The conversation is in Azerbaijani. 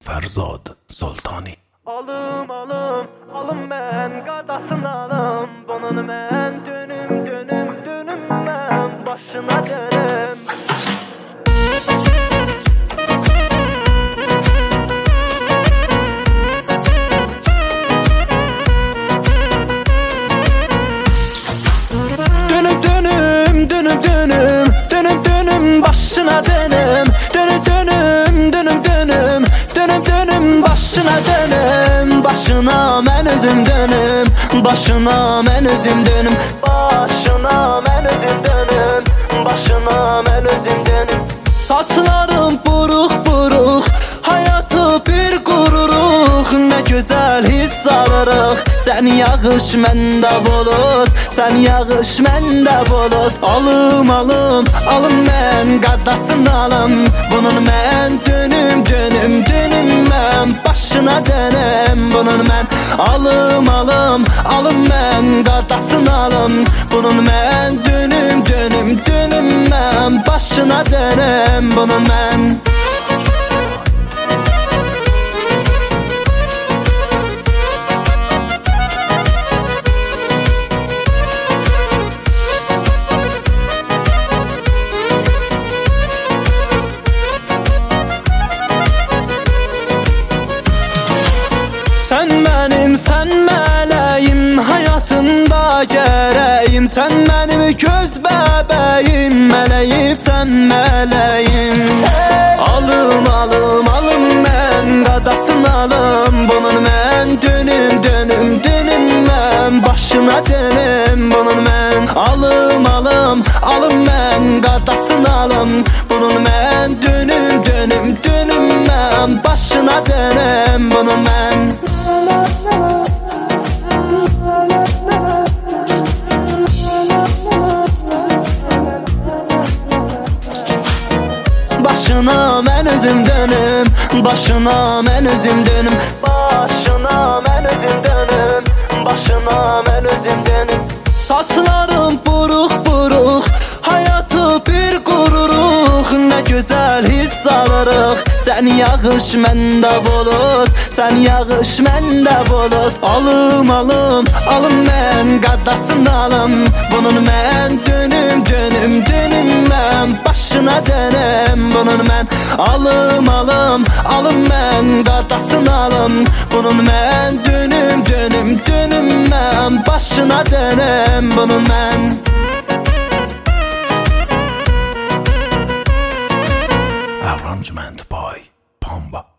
Fərzad Sultani. Alım, alım, alım mən, qadasın alım. Bunun mən dönüm mən, başına dönüm. Dönüm başına dönüm. Dönüm başına dönüm. Başına mən özüm dönüm. Başına mən özüm dönüm. Başına mən özüm dönüm. Başına mən özüm dönüm. Saçlarım buruq, hayatı bir qururuq. Nə gözəl hiss alırıq. Sən yağış məndə bulut, sən yağış məndə bulut. Alım, alım mən, qadasın alım. Bunun mən dönüm mən, başına dönüm. Bunun mən alım, alım mən, qadasın alım. Bunun mən dönüm mən, başına dönüm. Bunun mən Sən mələyim, həyatımda gərəyim. Sən mənim göz bəbəyim, mələyim, mələyim. Alım mən, qadasın alım. Bunun mən dönüm mən, başına dönüm. Bunun mən alım mən, qadasın alım. Bunun mən dönüm mən, başına dönüm. Bunun mən başına mən özüm dönüm. Başına mən özüm dönüm. Başına mən özüm dönüm. Başına mən özüm dönüm. Saçlarım buruq, hayatı bir qururuq. Nə gözəl hiss alırıq. Sən yağış məndə bulut, sən yağış məndə bulut. Alım, alım mən, qadasın alım. Bunun mən dönüm mən, başına dönüm. Bunun mən alım mən, qadasın alım. Bunun mən dönüm mən, başına dönüm. Bunun mən Arrangement by Pamba.